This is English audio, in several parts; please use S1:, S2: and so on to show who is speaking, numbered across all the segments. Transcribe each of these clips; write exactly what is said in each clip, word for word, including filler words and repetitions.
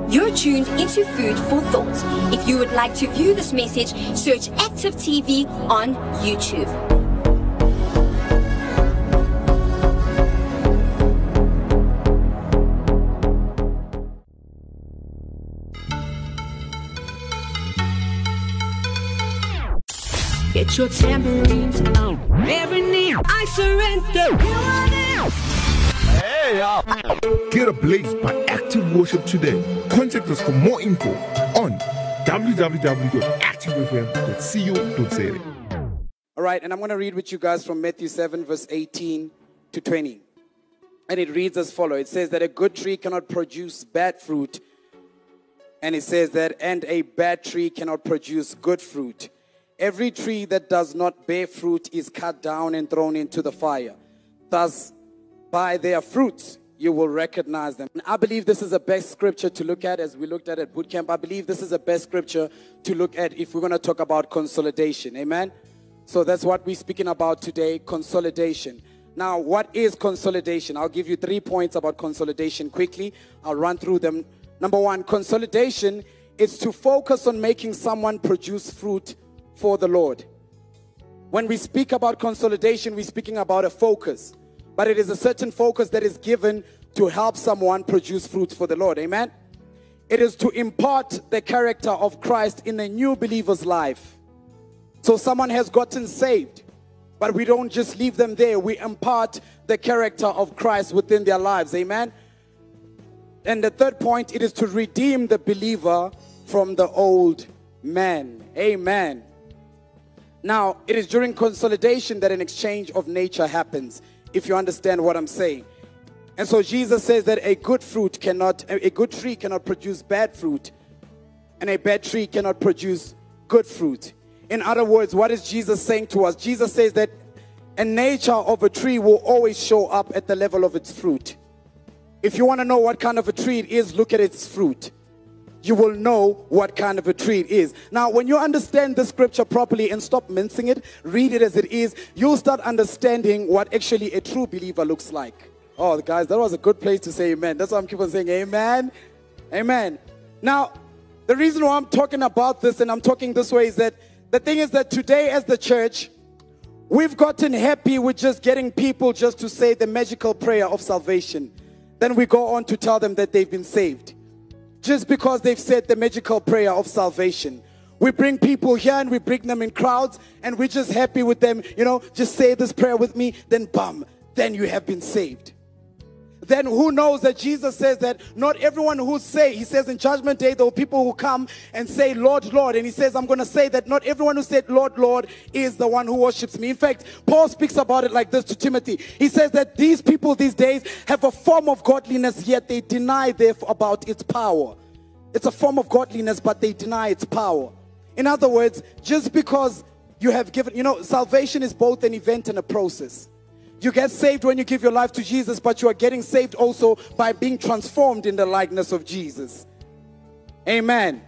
S1: You're tuned into Food for Thought. If you would like to view this message, search Active T V on YouTube.
S2: Get your tambourines on. Every knee, I surrender. You are there.
S3: Hey, y'all. Get ablaze by Active Worship today. Contact us for more info on w w w dot active f m dot co dot z a.
S4: All right, and I'm going to read with you guys from Matthew seven, verse eighteen to twenty. And it reads as follows. It says that a good tree cannot produce bad fruit. And it says that, and a bad tree cannot produce good fruit. Every tree that does not bear fruit is cut down and thrown into the fire. Thus, by their fruits, you will recognize them. And I believe this is the best scripture to look at as we looked at at boot camp. I believe this is the best scripture to look at if we're going to talk about consolidation. Amen? So that's what we're speaking about today, consolidation. Now, what is consolidation? I'll give you three points about consolidation quickly. I'll run through them. Number one, consolidation is to focus on making someone produce fruit for the Lord. When we speak about consolidation, we're speaking about a focus. But it is a certain focus that is given to help someone produce fruit for the Lord. Amen? It is to impart the character of Christ in a new believer's life. So someone has gotten saved, but we don't just leave them there. We impart the character of Christ within their lives. Amen? And the third point, it is to redeem the believer from the old man. Amen. Now, it is during consolidation that an exchange of nature happens, if you understand what I'm saying. And so Jesus says that a good fruit cannot, a good tree cannot produce bad fruit, and a bad tree cannot produce good fruit. In other words, what is Jesus saying to us? Jesus says that a nature of a tree will always show up at the level of its fruit. If you want to know what kind of a tree it is, look at its fruit. You will know what kind of a tree it is. Now, when you understand the scripture properly and stop mincing it, read it as it is, you'll start understanding what actually a true believer looks like. Oh, guys, that was a good place to say amen. That's why I'm keep on saying amen. Amen. Now, the reason why I'm talking about this and I'm talking this way is that the thing is that today as the church, we've gotten happy with just getting people just to say the magical prayer of salvation. Then we go on to tell them that they've been saved. Just because they've said the magical prayer of salvation. We bring people here and we bring them in crowds and we're just happy with them. You know, just say this prayer with me, then bam, then you have been saved. Then who knows that Jesus says that not everyone who say, he says in judgment day, there are people who come and say, Lord, Lord. And he says, I'm going to say that not everyone who said, Lord, Lord, is the one who worships me. In fact, Paul speaks about it like this to Timothy. He says that these people these days have a form of godliness, yet they deny therefore about its power. It's a form of godliness, but they deny its power. In other words, just because you have given, you know, salvation is both an event and a process. You get saved when you give your life to Jesus, but you are getting saved also by being transformed in the likeness of Jesus. Amen.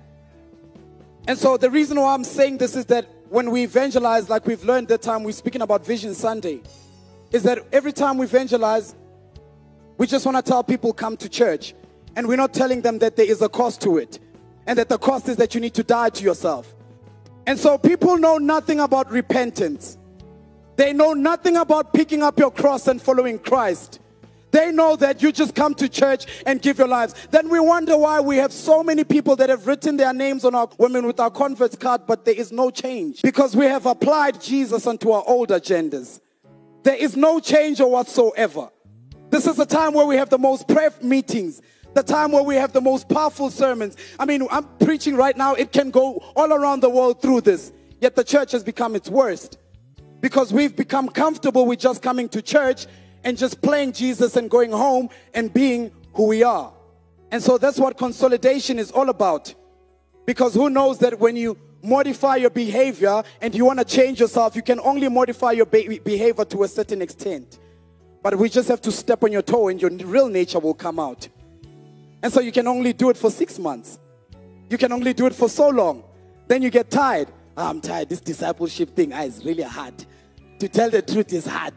S4: And so the reason why I'm saying this is that when we evangelize, like we've learned that time we're speaking about Vision Sunday, is that every time we evangelize, we just want to tell people come to church. And we're not telling them that there is a cost to it. And that the cost is that you need to die to yourself. And so people know nothing about repentance. They know nothing about picking up your cross and following Christ. They know that you just come to church and give your lives. Then we wonder why we have so many people that have written their names on our women with our converts card, but there is no change. Because we have applied Jesus onto our old agendas. There is no change whatsoever. This is a time where we have the most prayer meetings. The time where we have the most powerful sermons. I mean, I'm preaching right now. It can go all around the world through this. Yet the church has become its worst. Because we've become comfortable with just coming to church and just playing Jesus and going home and being who we are. And so that's what consolidation is all about. Because who knows that when you modify your behavior and you want to change yourself, you can only modify your be- behavior to a certain extent. But we just have to step on your toe and your real nature will come out. And so you can only do it for six months. You can only do it for so long. Then you get tired. Oh, I'm tired. This discipleship thing ah, is really hard. To tell the truth is hard.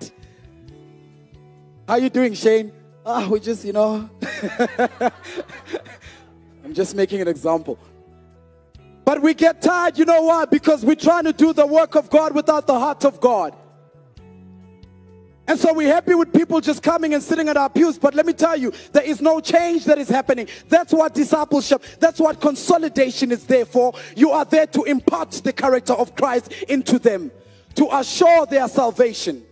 S4: How are you doing, Shane? Ah, oh, we just, you know. I'm just making an example. But we get tired, you know why? Because we're trying to do the work of God without the heart of God. And so we're happy with people just coming and sitting at our pews. But let me tell you, there is no change that is happening. That's what discipleship, that's what consolidation is there for. You are there to impart the character of Christ into them, to assure their salvation.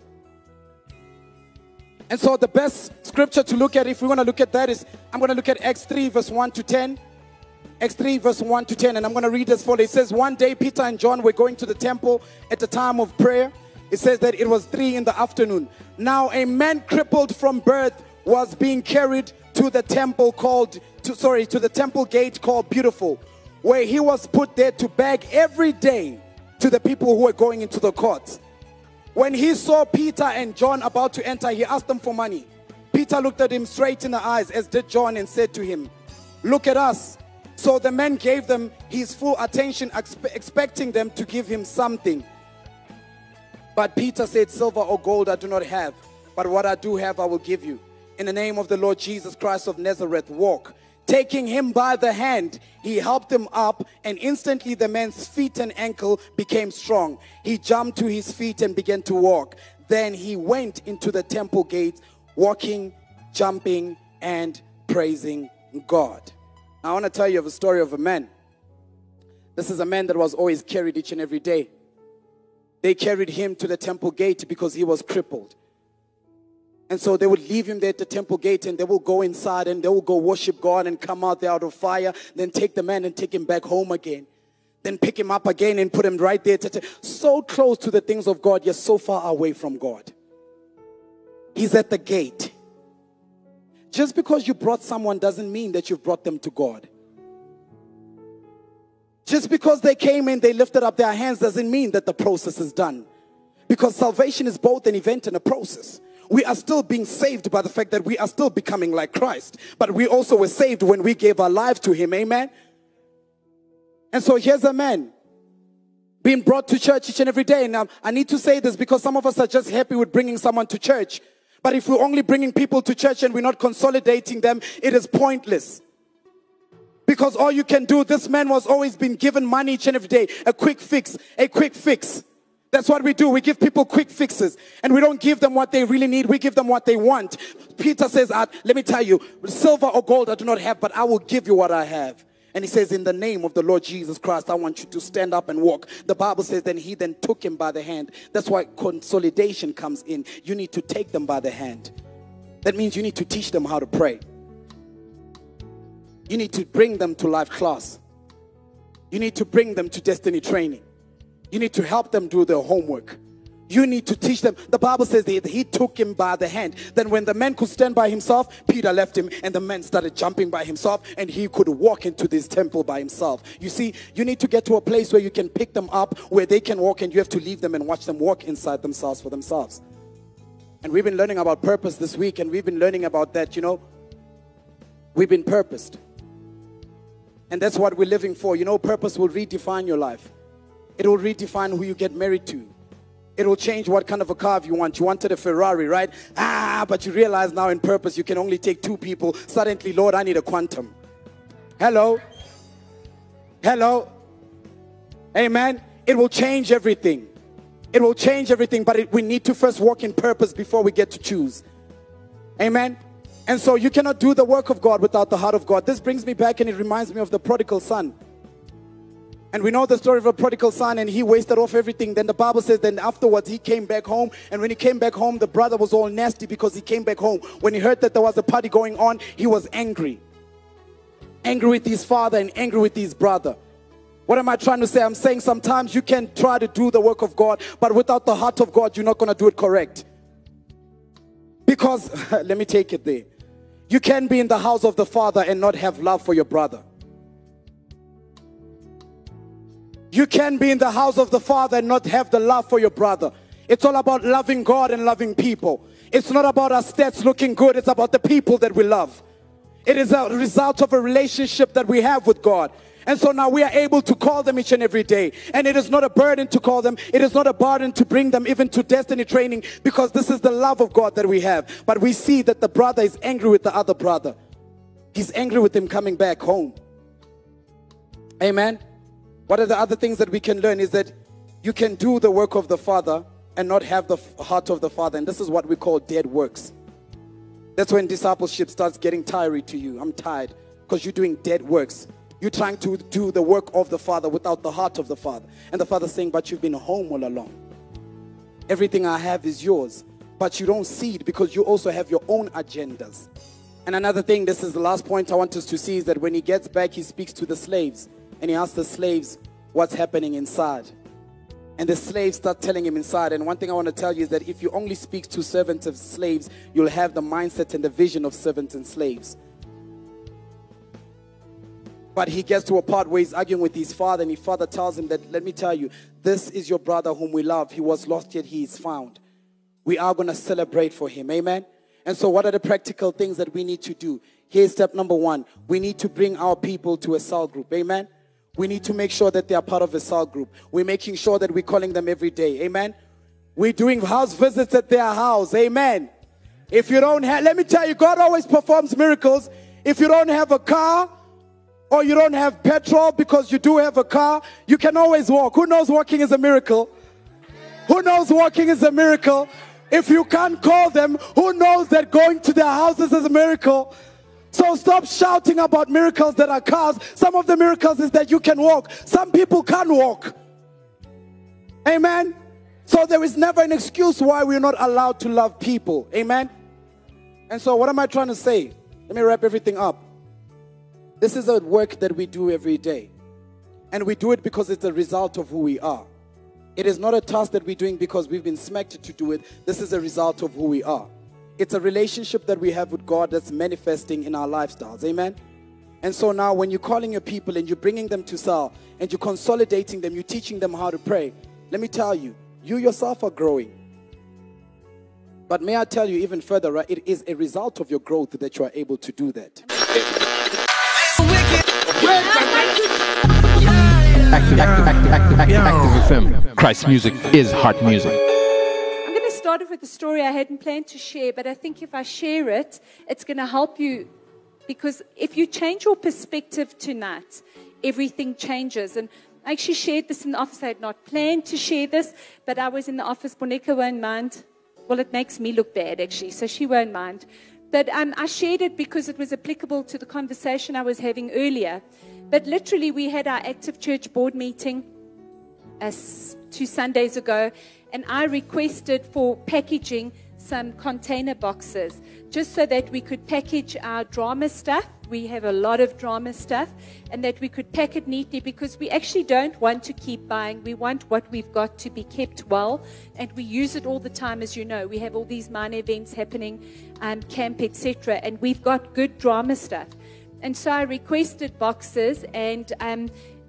S4: And so the best scripture to look at, if we want to look at that, is I'm going to look at Acts three verse one to ten. Acts three verse one to ten, and I'm going to read as follows. It says, one day Peter and John were going to the temple at the time of prayer. It says that it was three in the afternoon. Now a man crippled from birth was being carried to the temple called, to, sorry, to the temple gate called Beautiful, where he was put there to beg every day to the people who were going into the courts. When he saw Peter and John about to enter, he asked them for money. Peter looked at him straight in the eyes, as did John, and said to him, look at us. So the man gave them his full attention, expe- expecting them to give him something. But Peter said, silver or gold I do not have, but what I do have I will give you. In the name of the Lord Jesus Christ of Nazareth, walk. Taking him by the hand, he helped him up, and instantly the man's feet and ankle became strong. He jumped to his feet and began to walk. Then he went into the temple gate, walking, jumping, and praising God. I want to tell you of a story of a man. This is a man that was always carried each and every day. They carried him to the temple gate because he was crippled. And so they would leave him there at the temple gate, and they will go inside and they will go worship God and come out there out of fire. Then take the man and take him back home again. Then pick him up again and put him right there. To so close to the things of God, yet so far away from God. He's at the gate. Just because you brought someone doesn't mean that you've brought them to God. Just because they came in, they lifted up their hands doesn't mean that the process is done. Because salvation is both an event and a process. We are still being saved by the fact that we are still becoming like Christ. But we also were saved when we gave our life to him. Amen? And so here's a man being brought to church each and every day. Now, I need to say this because some of us are just happy with bringing someone to church. But if we're only bringing people to church and we're not consolidating them, it is pointless. Because all you can do, this man was always being given money each and every day. A quick fix, a quick fix. That's what we do. We give people quick fixes. And we don't give them what they really need. We give them what they want. Peter says, uh, let me tell you, silver or gold I do not have, but I will give you what I have. And he says, in the name of the Lord Jesus Christ, I want you to stand up and walk. The Bible says, then he then took him by the hand. That's why consolidation comes in. You need to take them by the hand. That means you need to teach them how to pray. You need to bring them to life class. You need to bring them to destiny training. You need to help them do their homework. You need to teach them. The Bible says that he took him by the hand. Then when the man could stand by himself, Peter left him, and the man started jumping by himself, and he could walk into this temple by himself. You see, you need to get to a place where you can pick them up, where they can walk, and you have to leave them and watch them walk inside themselves for themselves. And we've been learning about purpose this week, and we've been learning about that, you know. We've been purposed. And that's what we're living for. You know, purpose will redefine your life. It will redefine who you get married to. It will change what kind of a car you want. You wanted a Ferrari, right? Ah, but you realize now in purpose you can only take two people. Suddenly, Lord, I need a Quantum. Hello? Hello? Amen? It will change everything. It will change everything, but it, we need to first walk in purpose before we get to choose. Amen? And so you cannot do the work of God without the heart of God. This brings me back and it reminds me of the prodigal son. And we know the story of a prodigal son, and he wasted off everything. Then the Bible says then afterwards he came back home. And when he came back home, the brother was all nasty because he came back home. When he heard that there was a party going on, he was angry. Angry with his father and angry with his brother. What am I trying to say? I'm saying sometimes you can try to do the work of God, but without the heart of God, you're not going to do it correct. Because, let me take it there. You can be in the house of the Father and not have love for your brother. You can be in the house of the Father and not have the love for your brother. It's all about loving God and loving people. It's not about our stats looking good. It's about the people that we love. It is a result of a relationship that we have with God. And so now we are able to call them each and every day. And it is not a burden to call them. It is not a burden to bring them even to destiny training, because this is the love of God that we have. But we see that the brother is angry with the other brother. He's angry with him coming back home. Amen. What are the other things that we can learn is that you can do the work of the Father and not have the heart of the Father. And this is what we call dead works. That's when discipleship starts getting tiring to you. I'm tired because you're doing dead works. You're trying to do the work of the Father without the heart of the Father. And the Father's saying, but you've been home all along. Everything I have is yours. But you don't see it because you also have your own agendas. And another thing, this is the last point I want us to see, is that when he gets back, he speaks to the slaves. And he asks the slaves what's happening inside. And the slaves start telling him inside. And one thing I want to tell you is that if you only speak to servants of slaves, you'll have the mindset and the vision of servants and slaves. But he gets to a part where he's arguing with his father, and his father tells him that, let me tell you, this is your brother whom we love. He was lost, yet he is found. We are going to celebrate for him. Amen? And so what are the practical things that we need to do? Here's step number one. We need to bring our people to a cell group. Amen? We need to make sure that they are part of a cell group. We're making sure that we're calling them every day. Amen? We're doing house visits at their house. Amen? If you don't have, let me tell you, God always performs miracles. If you don't have a car, or you don't have petrol because you do have a car, you can always walk. Who knows walking is a miracle? Who knows walking is a miracle? If you can't call them, who knows that going to their houses is a miracle? So stop shouting about miracles that are cars. Some of the miracles is that you can walk. Some people can't walk. Amen? So there is never an excuse why we're not allowed to love people. Amen? And so what am I trying to say? Let me wrap everything up. This is a work that we do every day. And we do it because it's a result of who we are. It is not a task that we're doing because we've been smacked to do it. This is a result of who we are. It's a relationship that we have with God that's manifesting in our lifestyles. Amen? And so now when you're calling your people and you're bringing them to cell and you're consolidating them, you're teaching them how to pray, let me tell you, you yourself are growing. But may I tell you even further, right? It is a result of your growth that you are able to do that.
S5: Active, active, active, active, active, active F M. Christ music is heart music.
S6: I'm going to start off with a story I hadn't planned to share, but I think if I share it, it's going to help you. Because if you change your perspective tonight, everything changes. And I actually shared this in the office. I had not planned to share this, but I was in the office. Boneka won't mind. Well, it makes me look bad, actually, so she won't mind. But um, I shared it because it was applicable to the conversation I was having earlier. But literally, we had our Active Church board meeting uh, two Sundays ago, and I requested for packaging some container boxes, just so that we could package our drama stuff. We have a lot of drama stuff, and that we could pack it neatly, because we actually don't want to keep buying. We want what we've got to be kept well, and we use it all the time, as you know. We have all these minor events happening, um, camp, et cetera, and we've got good drama stuff. And so I requested boxes, and um,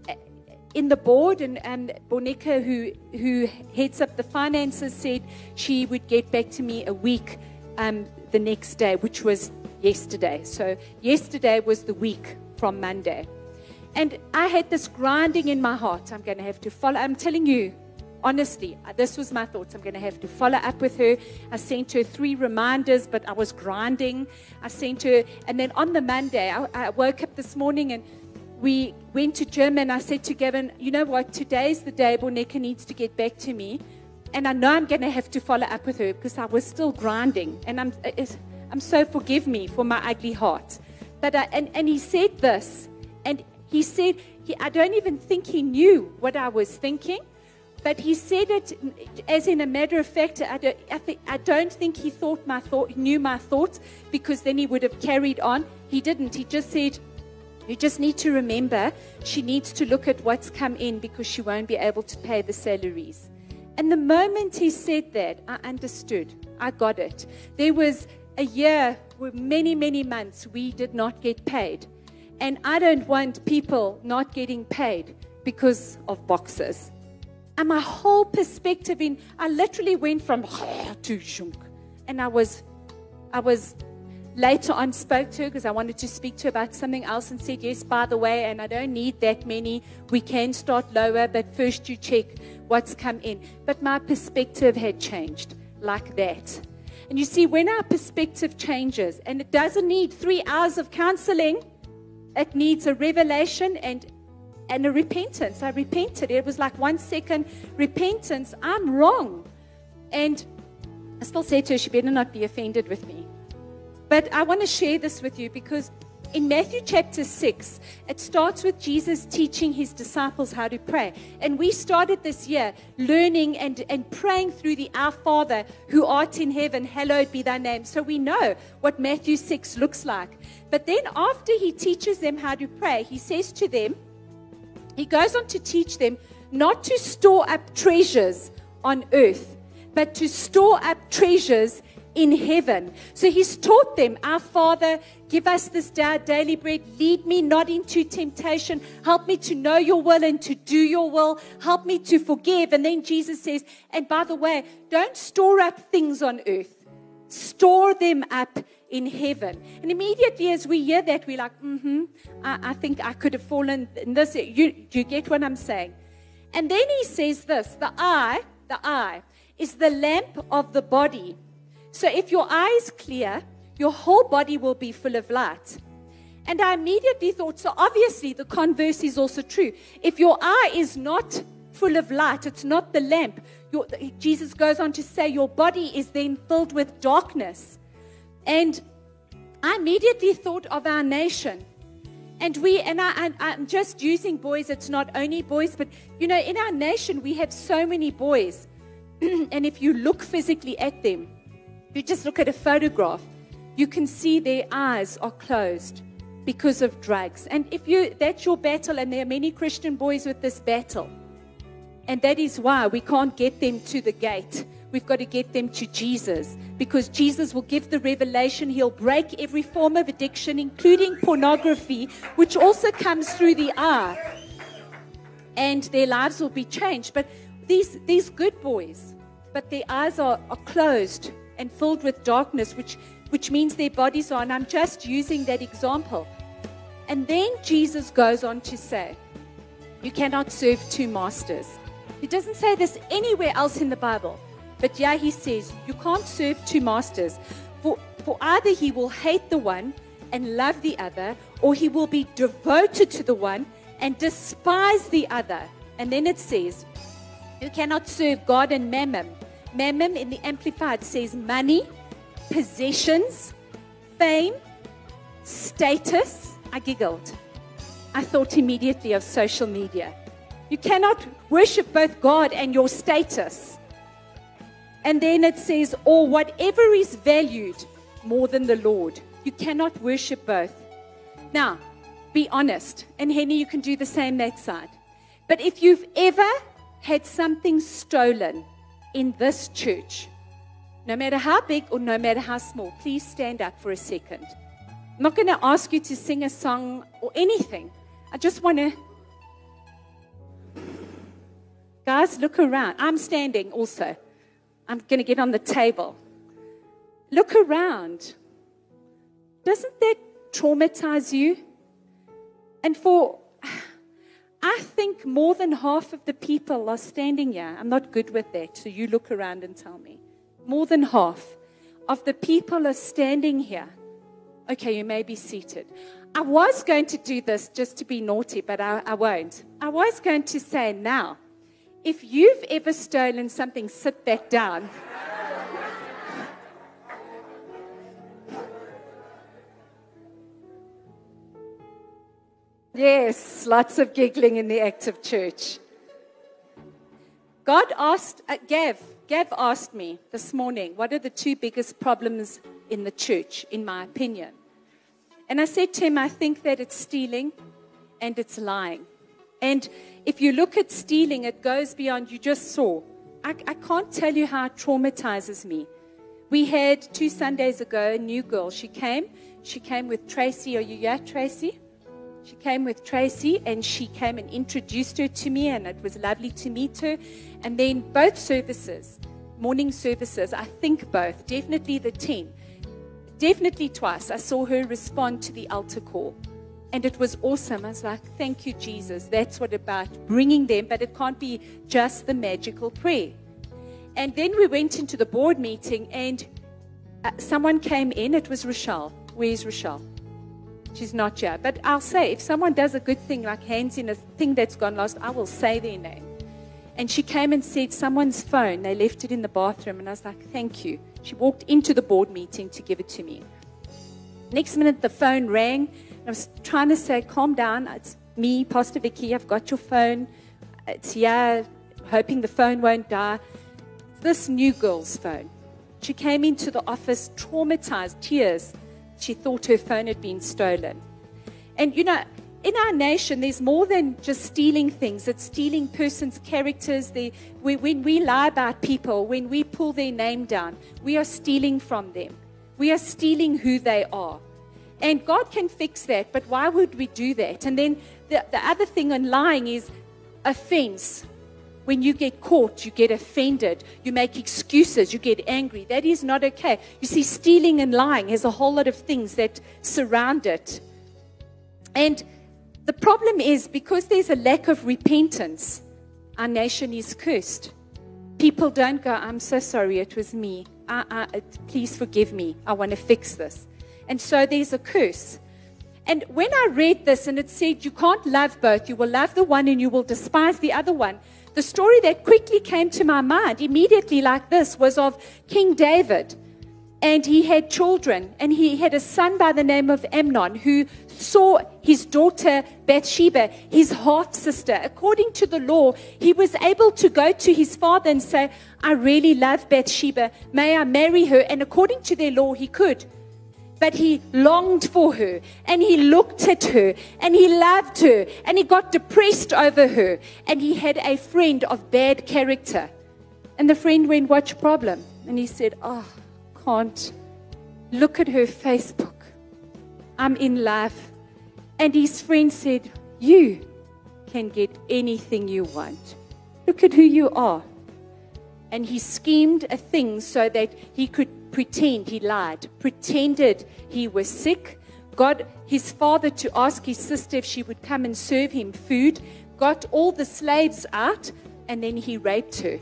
S6: in the board, and um, Boneka, who, who heads up the finances, said she would get back to me a week um, the next day, which was yesterday. So yesterday was the week from Monday. And I had this grinding in my heart. I'm going to have to follow. I'm telling you, honestly, this was my thoughts. I'm going to have to follow up with her. I sent her three reminders, but I was grinding. I sent her, and then on the Monday, I, I woke up this morning and we went to gym, and I said to Gavin, you know what, today's the day Boneka needs to get back to me. And I know I'm going to have to follow up with her because I was still grinding. And I'm, I'm so forgive me for my ugly heart. But I, and, and he said this, and he said, he, I don't even think he knew what I was thinking. But he said it as in a matter of fact. I don't, I, think, I don't think he thought my thought, knew my thoughts, because then he would have carried on. He didn't. He just said, you just need to remember she needs to look at what's come in, because she won't be able to pay the salaries. And the moment he said that, I understood. I got it. There was a year, many, many months, we did not get paid. And I don't want people not getting paid because of boxes. And my whole perspective in, I literally went from to shunk. And I was, I was later on spoke to her because I wanted to speak to her about something else, and said, yes, by the way, and I don't need that many. We can start lower, but first you check what's come in. But my perspective had changed like that. And you see, when our perspective changes, and it doesn't need three hours of counseling, it needs a revelation and and a repentance. I repented. It was like one second repentance. I'm wrong. And I still say to her, she better not be offended with me. But I want to share this with you because in Matthew chapter six, it starts with Jesus teaching his disciples how to pray. And we started this year learning and, and praying through the Our Father who art in heaven, hallowed be thy name. So we know what Matthew six looks like. But then after he teaches them how to pray, he says to them, he goes on to teach them not to store up treasures on earth, but to store up treasures in heaven. So he's taught them, Our Father, give us this da- daily bread. Lead me not into temptation. Help me to know your will and to do your will. Help me to forgive. And then Jesus says, and by the way, don't store up things on earth. Store them up in heaven. And immediately as we hear that, we're like, mm-hmm, I, I think I could have fallen in this. You, you get what I'm saying? And then he says this, the eye, the eye is the lamp of the body. So if your eye is clear, your whole body will be full of light. And I immediately thought, so obviously the converse is also true. If your eye is not full of light, it's not the lamp. Your, Jesus goes on to say your body is then filled with darkness. And I immediately thought of our nation. And we, and I, I, I'm just using boys, it's not only boys, but you know, in our nation we have so many boys. And if you look physically at them, you just look at a photograph, you can see their eyes are closed because of drugs. And if you that's your battle, and there are many Christian boys with this battle, and that is why we can't get them to the gate. We've got to get them to Jesus, because Jesus will give the revelation. He'll break every form of addiction, including pornography, which also comes through the eye, and their lives will be changed. But these these good boys, but their eyes are, are closed and filled with darkness, which, which means their bodies are, and I'm just using that example. And then Jesus goes on to say, you cannot serve two masters. He doesn't say this anywhere else in the Bible, but yeah, he says, you can't serve two masters, for, for either he will hate the one and love the other, or he will be devoted to the one and despise the other. And then it says, you cannot serve God and mammon. Mammon in the Amplified says money, possessions, fame, status. I giggled. I thought immediately of social media. You cannot worship both God and your status. And then it says, or whatever is valued more than the Lord. You cannot worship both. Now, be honest. And Henny, you can do the same that side. But if you've ever had something stolen in this church, no matter how big or no matter how small, please stand up for a second. I'm not going to ask you to sing a song or anything. I just want to... Guys, look around. I'm standing also. I'm going to get on the table. Look around. Doesn't that traumatize you? And for... I think more than half of the people are standing here. I'm not good with that, so you look around and tell me. More than half of the people are standing here. Okay, you may be seated. I was going to do this just to be naughty, but I, I won't. I was going to say now, if you've ever stolen something, sit back down. Yes, lots of giggling in the active church. God asked, uh, Gav, Gav asked me this morning, what are the two biggest problems in the church, in my opinion? And I said to him, I think that it's stealing and it's lying. And if you look at stealing, it goes beyond, you just saw. I, I can't tell you how it traumatizes me. We had two Sundays ago a new girl. She came. She came with Tracy. Are you here, Tracy? She came with Tracy, and she came and introduced her to me, and it was lovely to meet her. And then both services, morning services, I think both, definitely the ten, definitely twice, I saw her respond to the altar call. And it was awesome. I was like, thank you, Jesus. That's what about bringing them, but it can't be just the magical prayer. And then we went into the board meeting, and uh, someone came in. It was Rochelle. Where's Rochelle? She's not here. But I'll say, if someone does a good thing, like hands in a thing that's gone lost, I will say their name. And she came and said, someone's phone, they left it in the bathroom. And I was like, thank you. She walked into the board meeting to give it to me. Next minute, the phone rang. I was trying to say, calm down. It's me, Pastor Vicky. I've got your phone. It's here, hoping the phone won't die. This new girl's phone. She came into the office traumatized, tears. She thought her phone had been stolen. And, you know, in our nation, there's more than just stealing things. It's stealing persons' characters. They, we, when we lie about people, when we pull their name down, we are stealing from them. We are stealing who they are. And God can fix that, but why would we do that? And then the, the other thing on lying is offense. When you get caught, you get offended. You make excuses. You get angry. That is not okay. You see, stealing and lying has a whole lot of things that surround it. And the problem is, because there's a lack of repentance, our nation is cursed. People don't go, I'm so sorry, it was me. I, I, please forgive me. I want to fix this. And so there's a curse. And when I read this and it said, you can't love both. You will love the one and you will despise the other one. The story that quickly came to my mind immediately like this was of King David. And he had children. And he had a son by the name of Amnon who saw his daughter Bathsheba, his half-sister. According to the law, he was able to go to his father and say, I really love Bathsheba. May I marry her? And according to their law, he could. But he longed for her, and he looked at her, and he loved her, and he got depressed over her, and he had a friend of bad character. And the friend went, what's your problem? And he said, oh, can't. Look at her Facebook. I'm in love. And his friend said, you can get anything you want. Look at who you are. And he schemed a thing so that he could pretend he lied, pretended he was sick, got his father to ask his sister if she would come and serve him food, got all the slaves out, and then he raped her.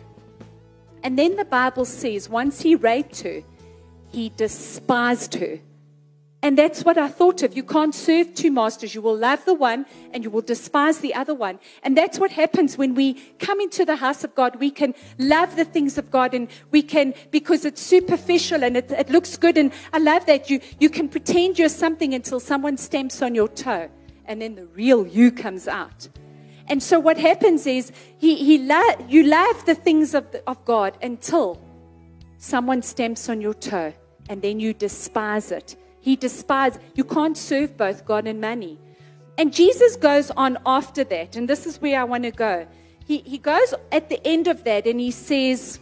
S6: And then the Bible says once he raped her, he despised her. And that's what I thought of. You can't serve two masters. You will love the one and you will despise the other one. And that's what happens when we come into the house of God. We can love the things of God, and we can, because it's superficial and it, it looks good. And I love that you, you can pretend you're something until someone stamps on your toe, and then the real you comes out. And so what happens is he, he lo- you love the things of, the, of God until someone stamps on your toe, and then you despise it. He despised. You can't serve both God and money. And Jesus goes on after that, and this is where I want to go. He, he goes at the end of that, and he says,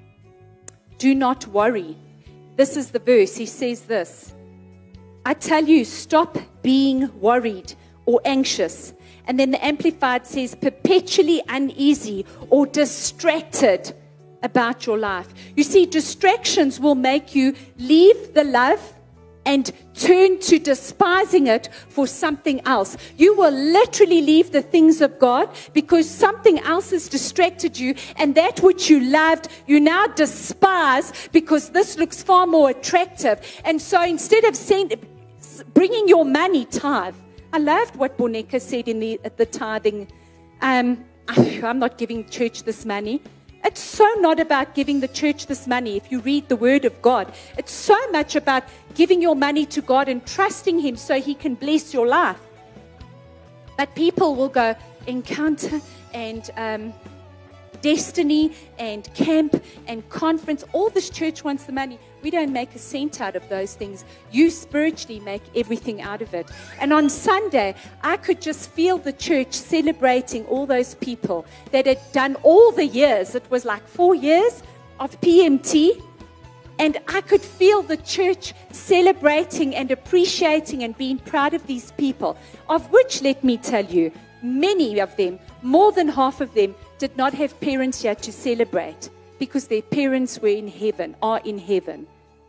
S6: do not worry. This is the verse. He says this, I tell you, stop being worried or anxious. And then the Amplified says, perpetually uneasy or distracted about your life. You see, distractions will make you leave the love and turn to despising it for something else. You will literally leave the things of God because something else has distracted you, and that which you loved, you now despise because this looks far more attractive. And so instead of send, bringing your money, tithe. I loved what Boneka said in the, at the tithing. Um, I'm not giving church this money. It's so not about giving the church this money. If you read the Word of God, it's so much about giving your money to God and trusting Him so He can bless your life. But people will go encounter and um, destiny and camp and conference. All this church wants the money. We don't make a cent out of those things. You spiritually make everything out of it. And on Sunday, I could just feel the church celebrating all those people that had done all the years. It was like four years of P M T. And I could feel the church celebrating and appreciating and being proud of these people, of which, let me tell you, many of them, more than half of them, did not have parents yet to celebrate, because their parents were in heaven, are in heaven.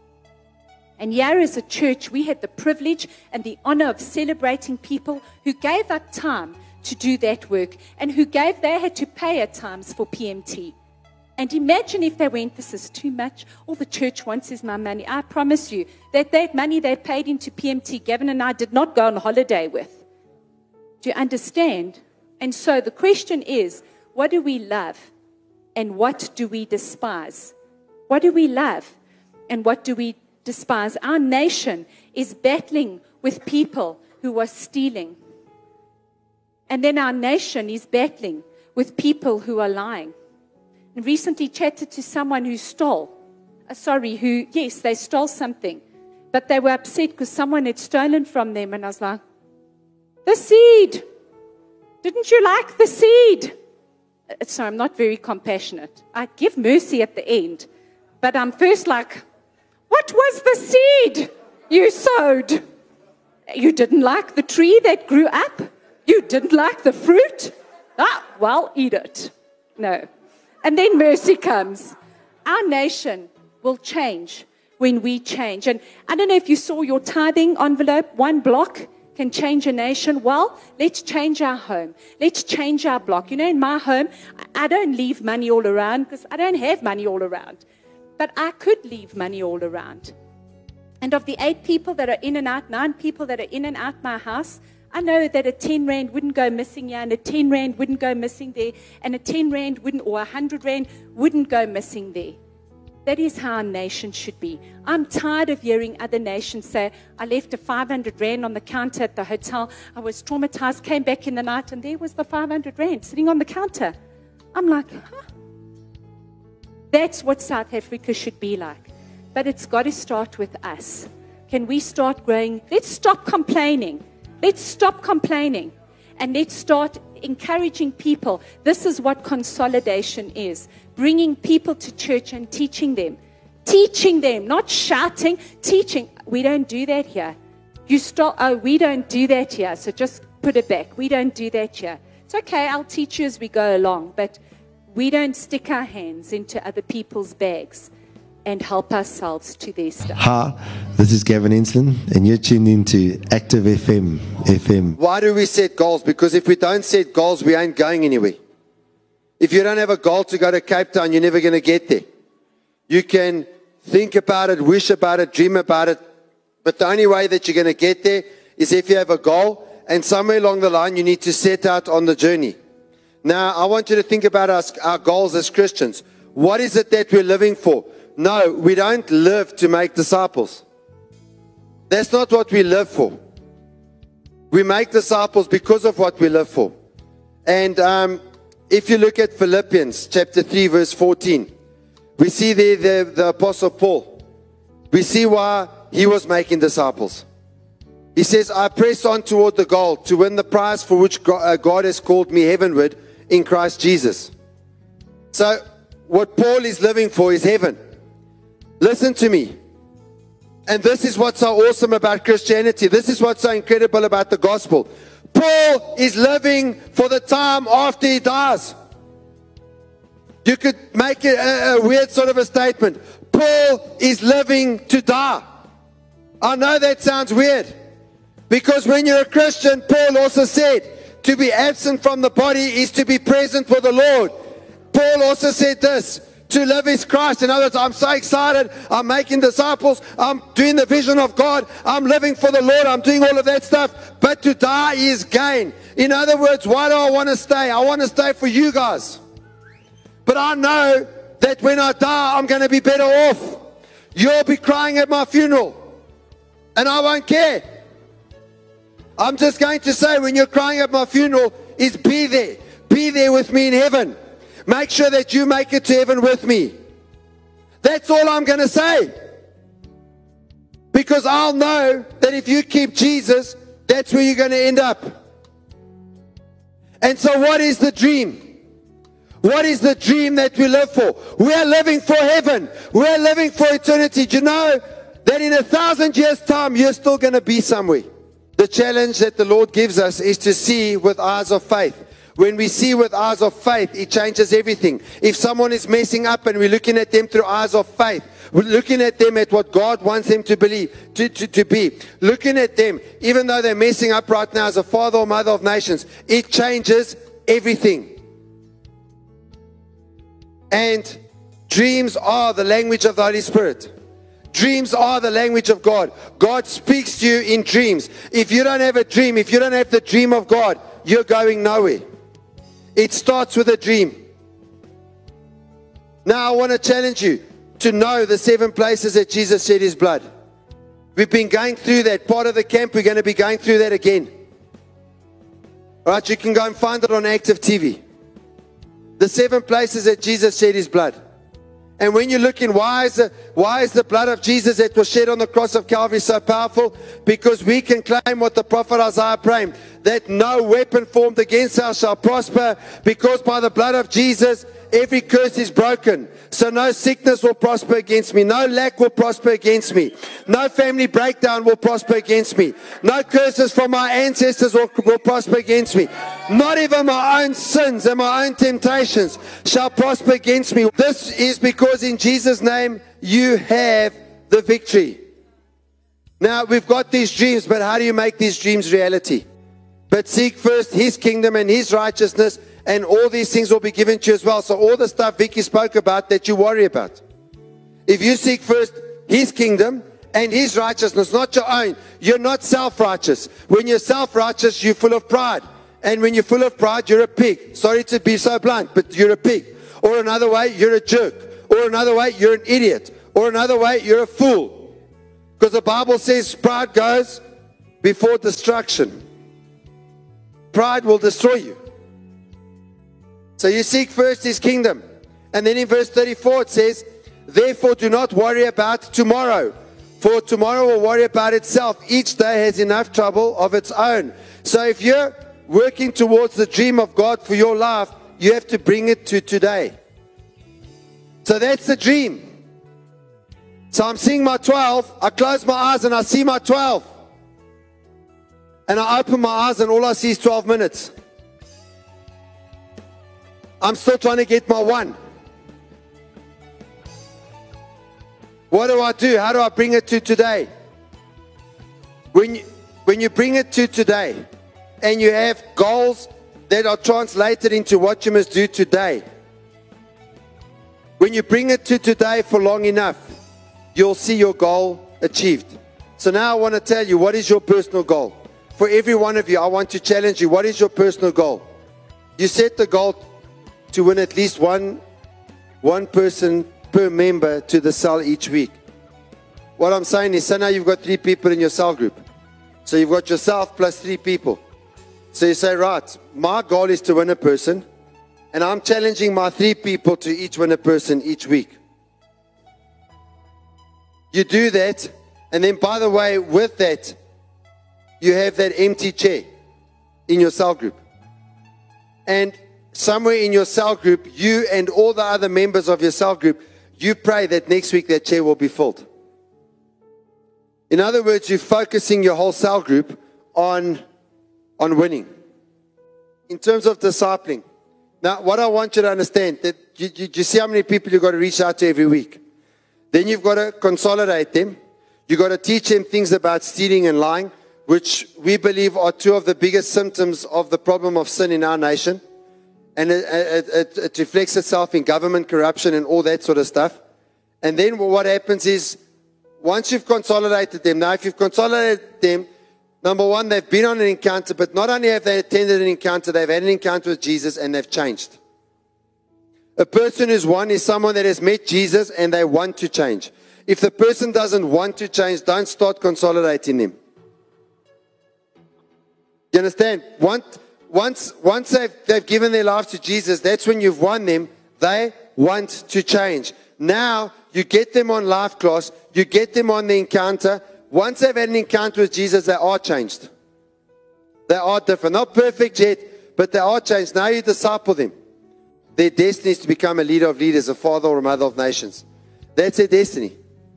S6: And here as a church, we had the privilege and the honor of celebrating people who gave up time to do that work, and who gave, they had to pay at times for P M T. And imagine if they went, this is too much. All the church wants is my money. I promise you that that money they paid into P M T, Gavin and I did not go on holiday with. Do you understand? And so the question is, what do we love and what do we despise? What do we love and what do we despise? Our nation is battling with people who are stealing. And then our nation is battling with people who are lying. And recently chatted to someone who stole. Uh, sorry, who, yes, they stole something. But they were upset because someone had stolen from them. And I was like, the seed. Didn't you like the seed? Uh, sorry, I'm not very compassionate. I give mercy at the end. But I'm first like, what was the seed you sowed? You didn't like the tree that grew up? You didn't like the fruit? Ah, well, eat it. No. And then mercy comes. Our nation will change when we change. And I don't know if you saw your tithing envelope. One block can change a nation. Well, let's change our home. Let's change our block. You know, in my home, I don't leave money all around because I don't have money all around. But I could leave money all around. And of the eight people that are in and out, nine people that are in and out my house, I know that a ten rand wouldn't go missing here, and a ten rand wouldn't go missing there, and a ten rand wouldn't, or a hundred rand wouldn't go missing there. That is how a nation should be. I'm tired of hearing other nations say, I left a five hundred rand on the counter at the hotel. I was traumatized, came back in the night, and there was the five hundred rand sitting on the counter. I'm like, huh? That's what South Africa should be like. But it's got to start with us. Can we start growing? Let's stop complaining. Let's stop complaining and let's start encouraging people. This is what consolidation is. Bringing people to church and teaching them. Teaching them, not shouting, teaching. We don't do that here. You start, oh, we don't do that here, so just put it back. We don't do that here. It's okay, I'll teach you as we go along, but we don't stick our hands into other people's bags and help ourselves to their stuff.
S7: Hi, this is Gavin Enslin, and you're tuned into Active F M. F M.
S8: Why do we set goals? Because if we don't set goals, we ain't going anywhere. If you don't have a goal to go to Cape Town, you're never going to get there. You can think about it, wish about it, dream about it, but the only way that you're going to get there is if you have a goal, and somewhere along the line, you need to set out on the journey. Now, I want you to think about our, our goals as Christians. What is it that we're living for? No, we don't live to make disciples. That's not what we live for. We make disciples because of what we live for. And um, if you look at Philippians chapter three, verse fourteen, we see there the, the Apostle Paul. We see why he was making disciples. He says, I press on toward the goal to win the prize for which God has called me heavenward in Christ Jesus. So what Paul is living for is heaven. Listen to me. And this is what's so awesome about Christianity. This is what's so incredible about the gospel. Paul is living for the time after he dies. You could make it a, a weird sort of a statement. Paul is living to die. I know that sounds weird. Because when you're a Christian, Paul also said, to be absent from the body is to be present for the Lord. Paul also said this, to live is Christ. In other words, I'm so excited. I'm making disciples. I'm doing the vision of God. I'm living for the Lord. I'm doing all of that stuff. But to die is gain. In other words, why do I want to stay? I want to stay for you guys. But I know that when I die, I'm going to be better off. You'll be crying at my funeral. And I won't care. I'm just going to say, when you're crying at my funeral, is be there. Be there with me in heaven. Make sure that you make it to heaven with me. That's all I'm going to say. Because I'll know that if you keep Jesus, that's where you're going to end up. And so what is the dream? What is the dream that we live for? We are living for heaven. We are living for eternity. Do you know that in a thousand years' time, you're still going to be somewhere? The challenge that the Lord gives us is to see with eyes of faith. When we see with eyes of faith, it changes everything. If someone is messing up and we're looking at them through eyes of faith, we're looking at them at what God wants them to believe, to, to, to be. Looking at them, even though they're messing up right now as a father or mother of nations, it changes everything. And Dreams are the language of the Holy Spirit. Dreams are the language of God. God speaks to you in dreams. If you don't have a dream, if you don't have the dream of God, you're going nowhere. It starts with a dream. Now I want to challenge you to know the seven places that Jesus shed his blood. We've been going through that part of the camp. We're going to be going through that again. All right, you can go and find it on Active T V. The seven places that Jesus shed his blood. And when you're looking, why is, the, why is the blood of Jesus that was shed on the cross of Calvary so powerful? Because we can claim what the prophet Isaiah prayed, that no weapon formed against us shall prosper, because by the blood of Jesus, every curse is broken. So no sickness will prosper against me. No lack will prosper against me. No family breakdown will prosper against me. No curses from my ancestors will, will prosper against me. Not even my own sins and my own temptations shall prosper against me. This is because in Jesus' name you have the victory. Now we've got these dreams, but how do you make these dreams reality? But seek first his kingdom and his righteousness, and all these things will be given to you as well. So all the stuff Vicky spoke about that you worry about. If you seek first his kingdom and his righteousness, not your own, you're not self-righteous. When you're self-righteous, you're full of pride. And when you're full of pride, you're a pig. Sorry to be so blunt, but you're a pig. Or another way, you're a jerk. Or another way, you're an idiot. Or another way, you're a fool. Because the Bible says pride goes before destruction. Pride will destroy you. So you seek first his kingdom. And then in verse thirty-four it says, therefore do not worry about tomorrow, for tomorrow will worry about itself. Each day has enough trouble of its own. So if you're working towards the dream of God for your life, you have to bring it to today. So that's the dream. So I'm seeing my twelve. I close my eyes and I see my twelve. And I open my eyes and all I see is twelve minutes. I'm still trying to get my one. What do I do? How do I bring it to today? When you, when you bring it to today and you have goals that are translated into what you must do today, when you bring it to today for long enough, you'll see your goal achieved. So now I want to tell you, what is your personal goal? For every one of you, I want to challenge you. What is your personal goal? You set the goal to win at least one, one person per member to the cell each week. What I'm saying is, so now you've got three people in your cell group. So you've got yourself plus three people. So you say, right, my goal is to win a person, and I'm challenging my three people to each win a person each week. You do that, and then by the way, with that, you have that empty chair in your cell group. And somewhere in your cell group, you and all the other members of your cell group, you pray that next week that chair will be filled. In other words, you're focusing your whole cell group on, on winning. In terms of discipling, now what I want you to understand, that you, you, you see how many people you've got to reach out to every week. Then you've got to consolidate them. You've got to teach them things about stealing and lying, which we believe are two of the biggest symptoms of the problem of sin in our nation. And it, it, it, it reflects itself in government corruption and all that sort of stuff. And then what happens is, once you've consolidated them, now if you've consolidated them, number one, they've been on an encounter, but not only have they attended an encounter, they've had an encounter with Jesus and they've changed. A person who's won is someone that has met Jesus and they want to change. If the person doesn't want to change, don't start consolidating them. You understand? Once, once, once they've, they've given their lives to Jesus, that's when you've won them. They want to change. Now, you get them on life class, you get them on the encounter. Once they've had an encounter with Jesus, they are changed. They are different. Not perfect yet, but they are changed. Now you disciple them. Their destiny is to become a leader of leaders, a father or a mother of nations. That's their destiny.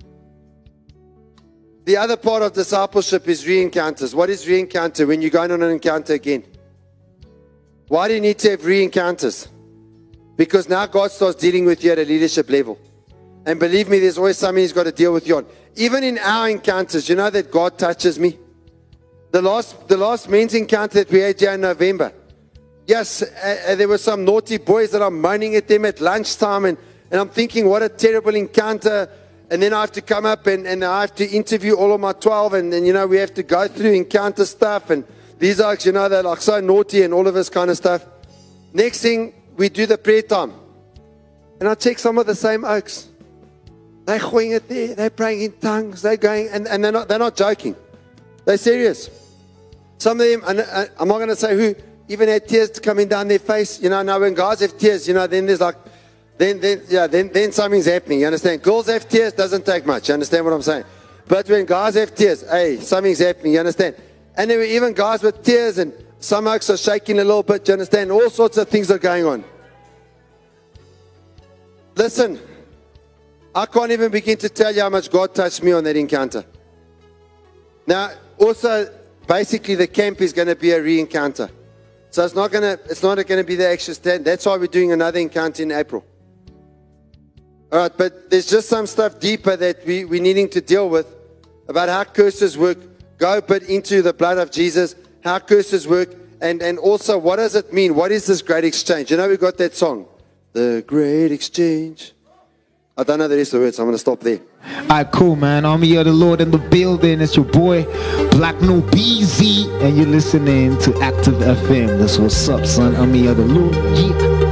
S8: The other part of discipleship is re-encounters. What is re-encounter? When you're going on an encounter again. Why do you need to have re-encounters? Because now God starts dealing with you at a leadership level. And believe me, there's always something He's got to deal with you on. Even in our encounters, you know that God touches me? The last, the last men's encounter that we had here in November. Yes, uh, there were some naughty boys that I'm moaning at them at lunchtime and, And I'm thinking, what a terrible encounter. And then I have to come up and, and I have to interview all of my twelve. And then, you know, we have to go through encounter stuff. And these oaks, you know, they're like so naughty and all of this kind of stuff. Next thing, we do the prayer time. And I check some of the same oaks. They're going it there. They're praying in tongues. They're going, and, and they're not, they're not joking. They're serious. Some of them, and I'm not going to say who, even had tears coming down their face. You know, now when guys have tears, you know, then there's like, then, then, yeah, then, then something's happening. You understand? Girls have tears, doesn't take much. You understand what I'm saying? But when guys have tears, hey, something's happening. You understand? And there were even guys with tears, and some oaks are shaking a little bit. You understand? All sorts of things are going on. Listen, I can't even begin to tell you how much God touched me on that encounter. Now, also, basically, the camp is going to be a re-encounter. So it's not going to, it's not going to be the extra stand. That's why we're doing another encounter in April. All right, but there's just some stuff deeper that we, we're needing to deal with about how curses work. Go a bit into the blood of Jesus, how curses work, and, and also what does it mean? What is this great exchange? You know, we got that song, The Great Exchange. I don't know the rest of the words, so I'm going to stop there.
S9: Alright, cool, man. Army of the Lord in the building. It's your boy, Black No B Z, and you're listening to Active F M. That's what's up, son. Army of the Lord. Yeah.